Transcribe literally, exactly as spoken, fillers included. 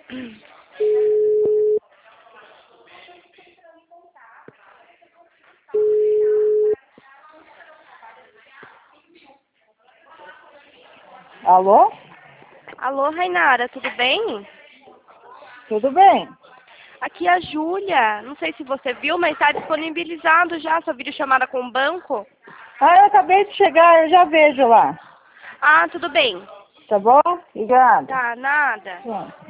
Alô? Alô, Rainara, tudo bem? Tudo bem? Aqui é a Júlia. Não sei se você viu, mas está disponibilizado já sua videochamada com o banco. Ah, eu acabei de chegar, eu já vejo lá. Ah, tudo bem. Tá bom? Obrigada. Tá, nada. Pronto.